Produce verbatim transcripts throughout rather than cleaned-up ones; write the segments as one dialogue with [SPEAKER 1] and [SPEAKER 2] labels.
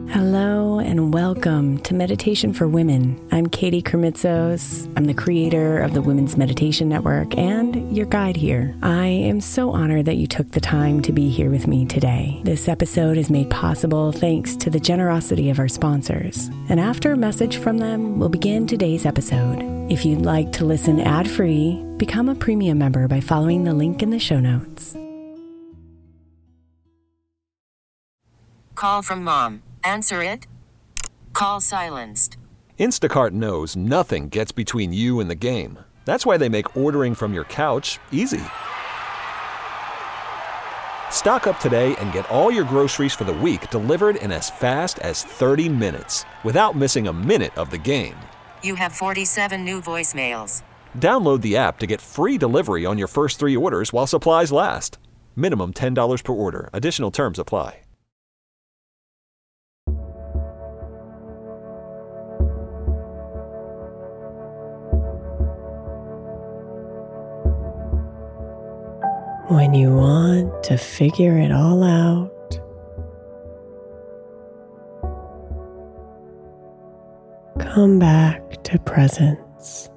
[SPEAKER 1] Hello and welcome to Meditation for Women. I'm Katie Kremitzos. I'm the creator of the Women's Meditation Network and your guide here. I am so honored that you took the time to be here with me today. This episode is made possible thanks to the generosity of our sponsors. And after a message from them, we'll begin today's episode. If you'd like to listen ad-free, become a premium member by following the link in the show notes.
[SPEAKER 2] Call from mom. Answer it. Call silenced.
[SPEAKER 3] Instacart knows nothing gets between you and the game. That's why they make ordering from your couch easy. Stock up today and get all your groceries for the week delivered in as fast as thirty minutes without missing a minute of the game.
[SPEAKER 2] You have forty-seven new voicemails.
[SPEAKER 3] Download the app to get free delivery on your first three orders while supplies last. Minimum ten dollars per order. Additional terms apply.
[SPEAKER 1] When you want to figure it all out, come back to presence.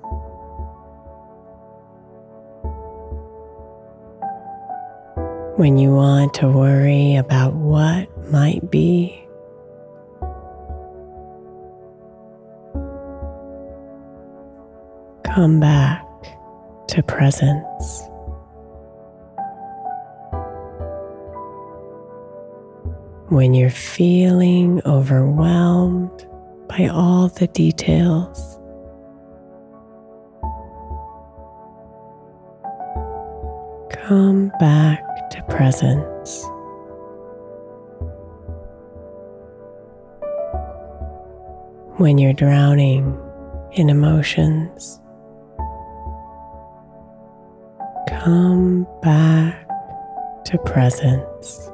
[SPEAKER 1] When you want to worry about what might be, come back to presence. When you're feeling overwhelmed by all the details, come back to presence. When you're drowning in emotions, come back to presence.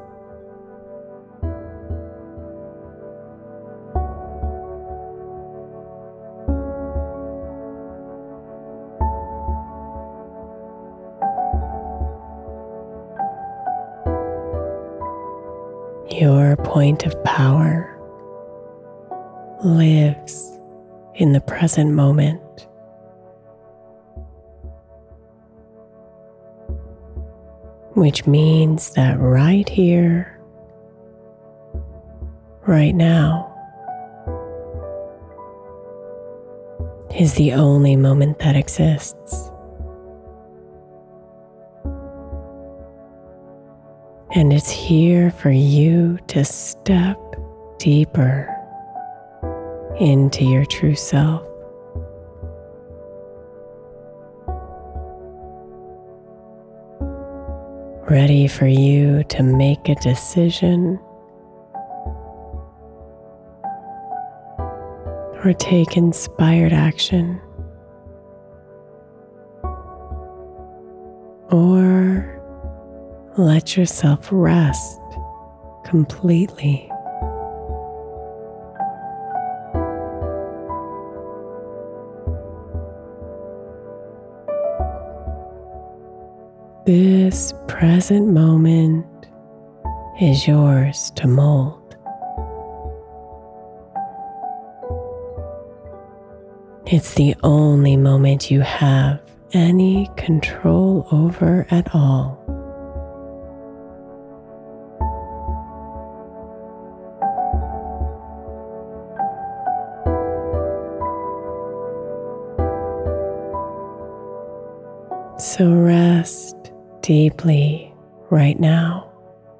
[SPEAKER 1] Your point of power lives in the present moment. Which means that right here, right now, is the only moment that exists. And it's here for you to step deeper into your true self. Ready for you to make a decision or take inspired action, or let yourself rest completely. This present moment is yours to mold. It's the only moment you have any control over at all. So rest deeply right now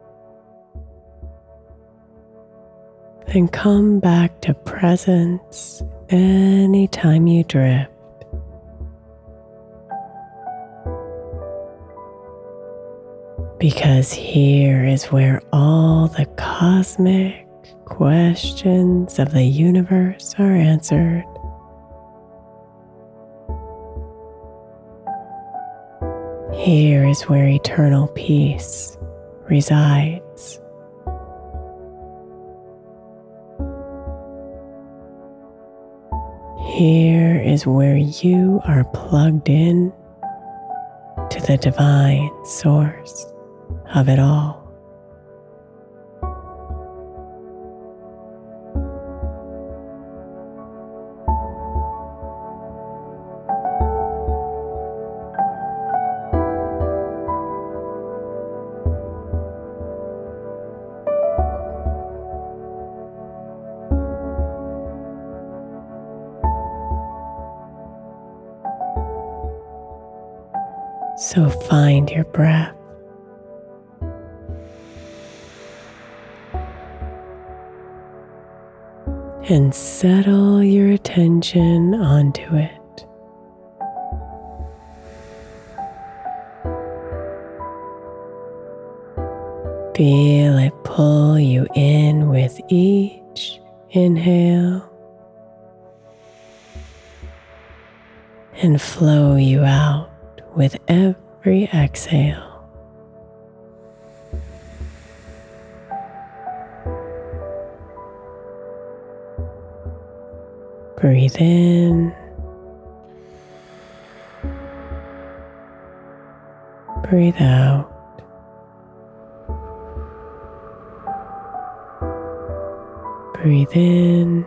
[SPEAKER 1] and come back to presence anytime you drift. Because here is where all the cosmic questions of the universe are answered. Here is where eternal peace resides. Here is where you are plugged in to the divine source of it all. So find your breath. And settle your attention onto it. Feel it pull you in with each inhale and flow you out with every exhale. Breathe in. Breathe out. Breathe in.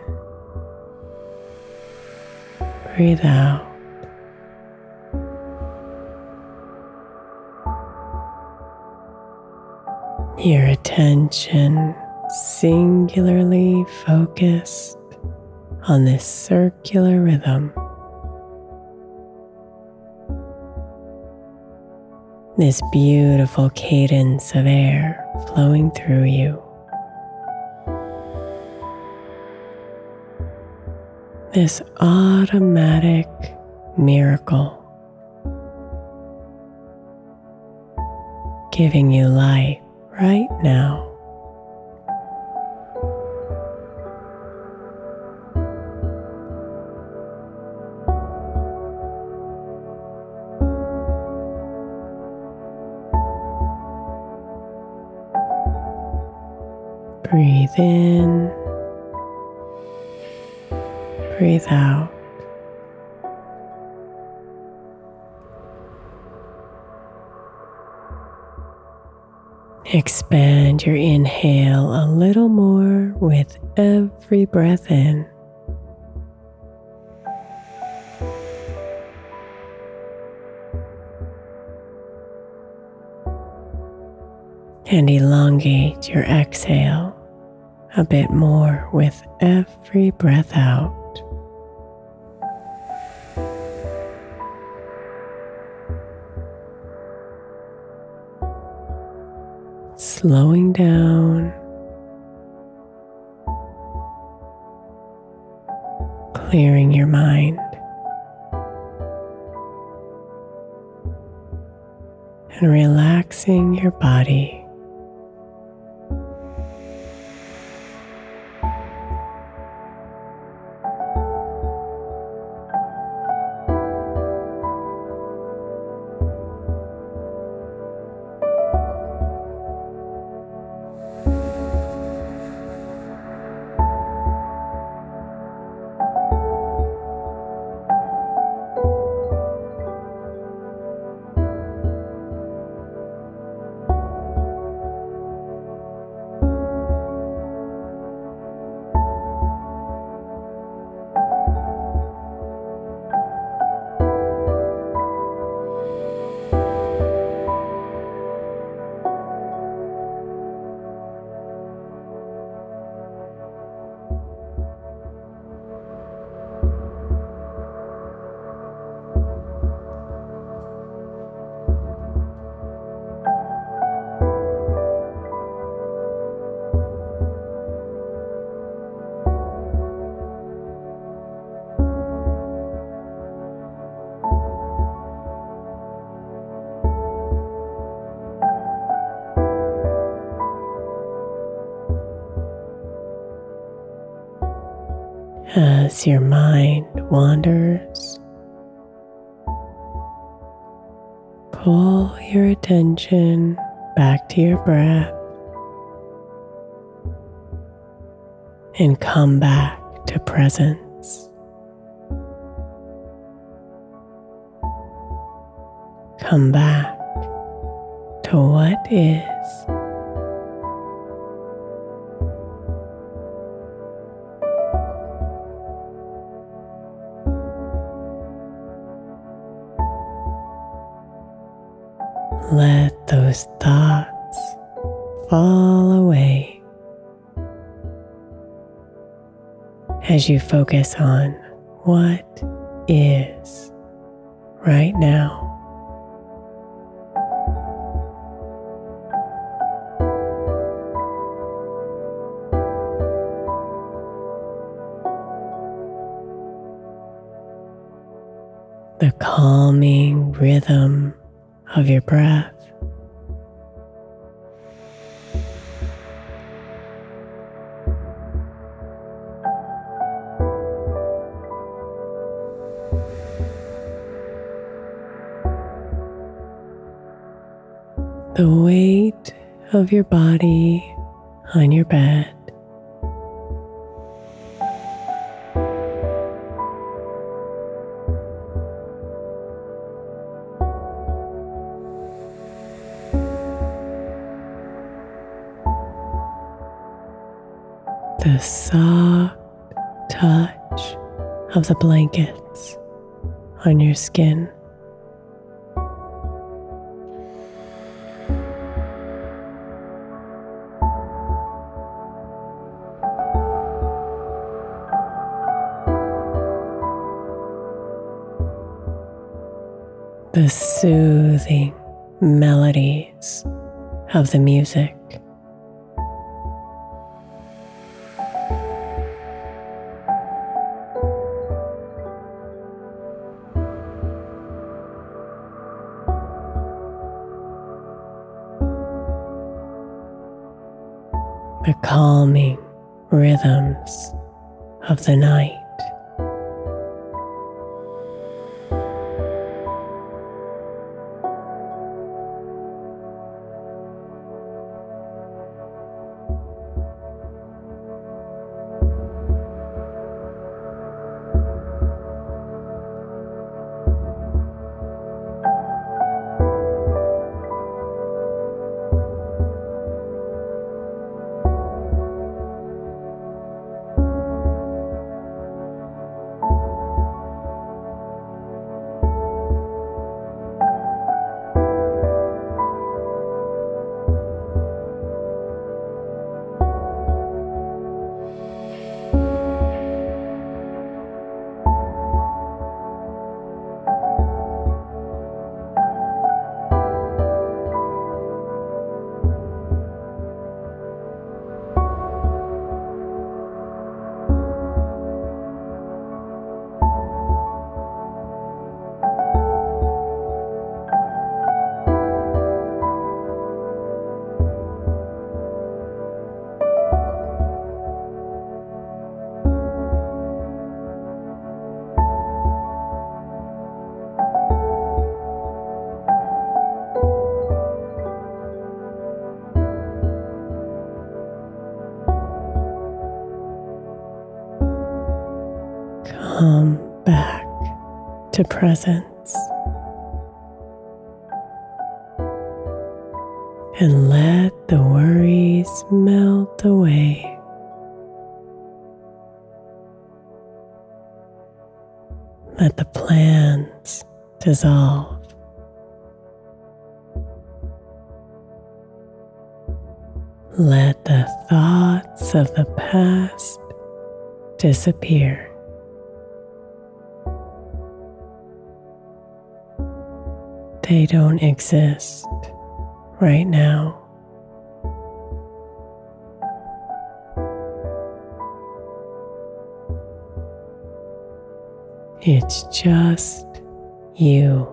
[SPEAKER 1] Breathe out. Your attention singularly focused on this circular rhythm. This beautiful cadence of air flowing through you. This automatic miracle, giving you life right now. Breathe in. Breathe out. Expand your inhale a little more with every breath in. And elongate your exhale a bit more with every breath out. Slowing down, clearing your mind, and relaxing your body. As your mind wanders, pull your attention back to your breath and come back to presence. Come back to what is. Let those thoughts fall away as you focus on what is right now. the calming rhythm of your breath. The weight of your body on your bed. The soft touch of the blankets on your skin. The soothing melodies of the music. The calming rhythms of the night. Come back to presence and let the worries melt away. Let the plans dissolve. Let the thoughts of the past disappear. They don't exist right now. It's just you.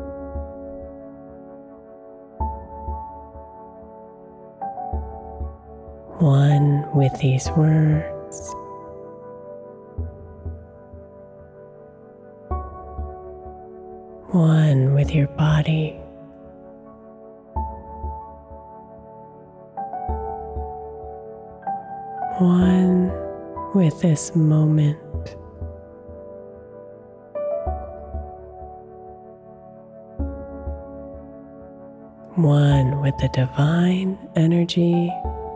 [SPEAKER 1] One with these words. One with your body. One with this moment. One with the divine energy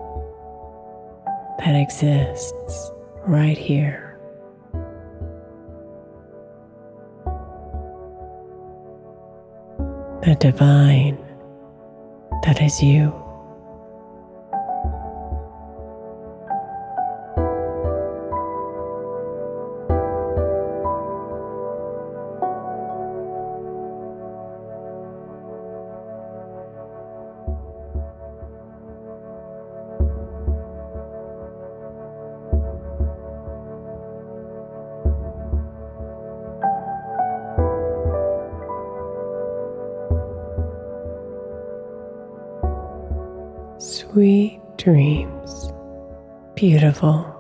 [SPEAKER 1] that exists right here. The divine that is you. Sweet dreams. Beautiful.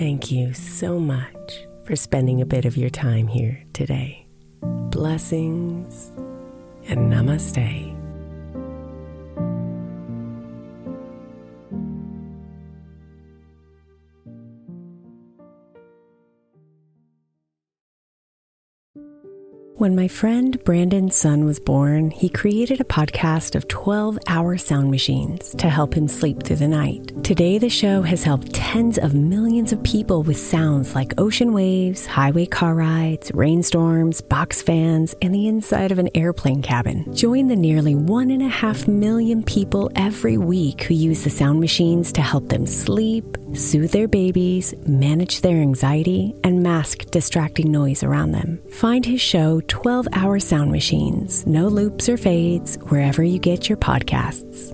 [SPEAKER 1] Thank you so much for spending a bit of your time here today. Blessings and namaste. When my friend Brandon's son was born, he created a podcast of twelve-hour sound machines to help him sleep through the night. Today, the show has helped tens of millions of people with sounds like ocean waves, highway car rides, rainstorms, box fans, and the inside of an airplane cabin. Join the nearly one and a half million people every week who use the sound machines to help them sleep, soothe their babies, manage their anxiety, and mask distracting noise around them. Find his show, twelve-hour Sound Machines, no loops or fades, wherever you get your podcasts.